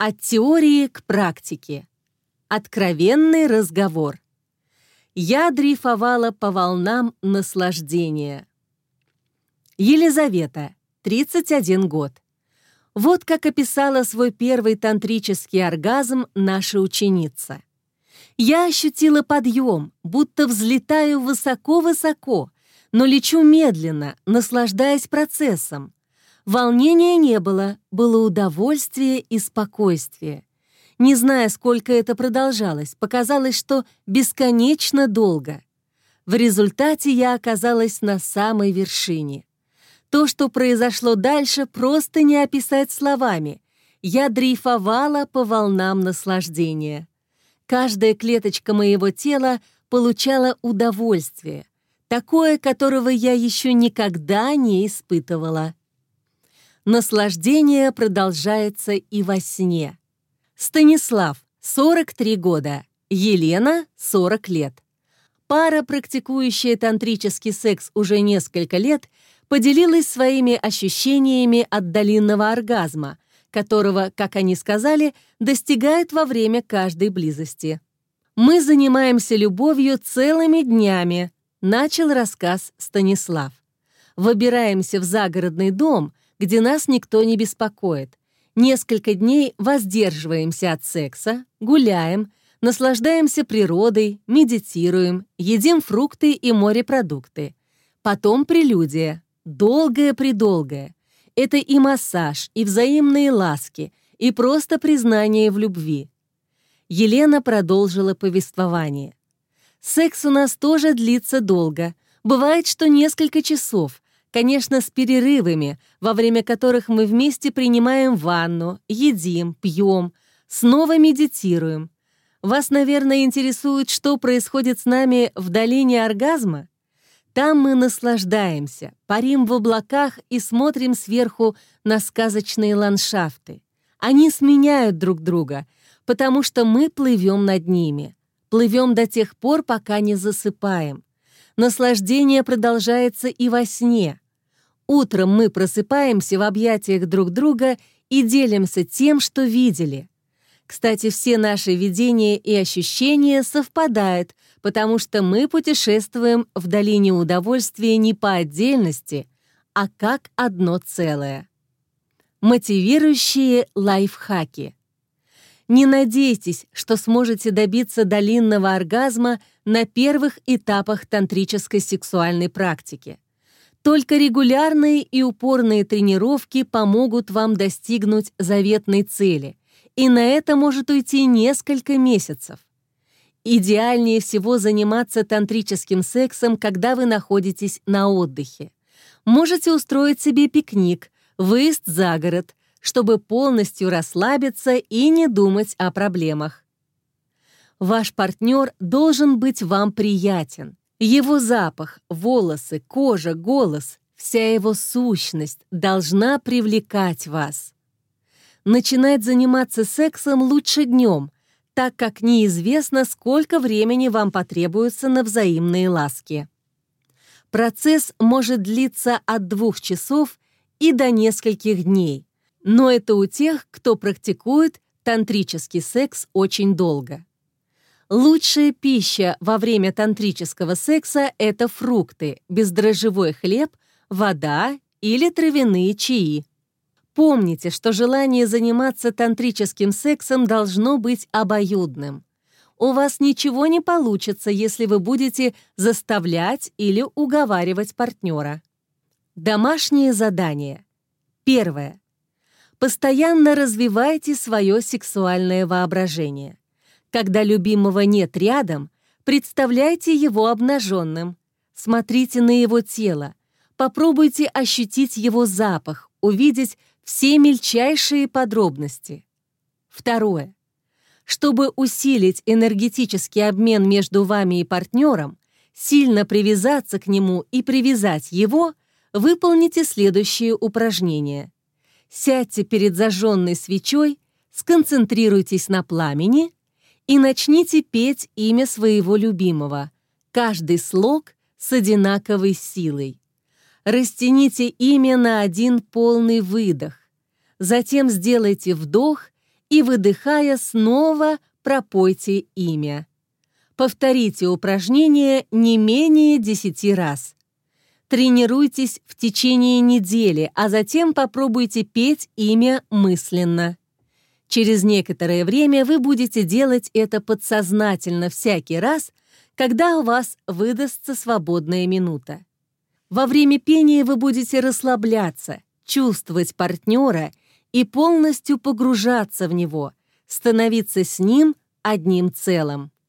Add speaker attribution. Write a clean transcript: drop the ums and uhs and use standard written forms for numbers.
Speaker 1: От теории к практике. Откровенный разговор. Я дрейфовала по волнам наслаждения. Елизавета, 31 год. Вот как описала свой первый тантрический оргазм наша ученица. «Я ощутила подъем, будто взлетаю высоко-высоко, но лечу медленно, наслаждаясь процессом. Волнения не было, было удовольствие и спокойствие. Не зная, сколько это продолжалось, показалось, что бесконечно долго. В результате я оказалась на самой вершине. То, что произошло дальше, просто не описать словами. Я дрейфовала по волнам наслаждения. Каждая клеточка моего тела получала удовольствие, такое, которого я еще никогда не испытывала. Наслаждение продолжается и во сне. Станислав, 43 года, Елена, 40 лет. Пара, практикующая тантрический секс уже несколько лет, поделилась своими ощущениями от долинного оргазма, которого, как они сказали, достигают во время каждой близости. «Мы занимаемся любовью целыми днями», — начал рассказ Станислав. «Выбираемся в загородный дом, где нас никто не беспокоит. Несколько дней воздерживаемся от секса, гуляем, наслаждаемся природой, медитируем, едим фрукты и морепродукты. Потом прелюдия, долгая-предолгая. Это и массаж, и взаимные ласки, и просто признание в любви». Елена продолжила повествование. «Секс у нас тоже длится долго. Бывает, что несколько часов, конечно, с перерывами, во время которых мы вместе принимаем ванну, едим, пьем, снова медитируем. Вас, наверное, интересует, что происходит с нами в долине оргазма? Там мы наслаждаемся, парим в облаках и смотрим сверху на сказочные ландшафты. Они сменяют друг друга, потому что мы плывем над ними. Плывем до тех пор, пока не засыпаем. Наслаждение продолжается и во сне. Утром мы просыпаемся в объятиях друг друга и делимся тем, что видели. Кстати, все наши видения и ощущения совпадают, потому что мы путешествуем в долине удовольствия не по отдельности, а как одно целое». Мотивирующие лайфхаки. Не надейтесь, что сможете добиться долинного оргазма на первых этапах тантрической сексуальной практики. Только регулярные и упорные тренировки помогут вам достигнуть заветной цели, и на это может уйти несколько месяцев. Идеальнее всего заниматься тантрическим сексом, когда вы находитесь на отдыхе. Можете устроить себе пикник, выезд за город, чтобы полностью расслабиться и не думать о проблемах. Ваш партнер должен быть вам приятен. Его запах, волосы, кожа, голос, вся его сущность должна привлекать вас. Начинать заниматься сексом лучше днем, так как неизвестно, сколько времени вам потребуется на взаимные ласки. Процесс может длиться от 2 часов и до нескольких дней, но это у тех, кто практикует тантрический секс очень долго. Лучшая пища во время тантрического секса – это фрукты, бездрожжевой хлеб, вода или травяные чаи. Помните, что желание заниматься тантрическим сексом должно быть обоюдным. У вас ничего не получится, если вы будете заставлять или уговаривать партнера. Домашние задания. Первое. Постоянно развивайте свое сексуальное воображение. Когда любимого нет рядом, представляйте его обнаженным. Смотрите на его тело. Попробуйте ощутить его запах, увидеть все мельчайшие подробности. Второе. Чтобы усилить энергетический обмен между вами и партнером, сильно привязаться к нему и привязать его, выполните следующие упражнения. Сядьте перед зажженной свечой, сконцентрируйтесь на пламени и начните петь имя своего любимого, каждый слог с одинаковой силой. Растяните имя на один полный выдох. Затем сделайте вдох и, выдыхая, снова пропойте имя. Повторите упражнение не менее 10 раз. Тренируйтесь в течение недели, а затем попробуйте петь имя мысленно. Через некоторое время вы будете делать это подсознательно всякий раз, когда у вас выдастся свободная минута. Во время пения вы будете расслабляться, чувствовать партнера и полностью погружаться в него, становиться с ним одним целым.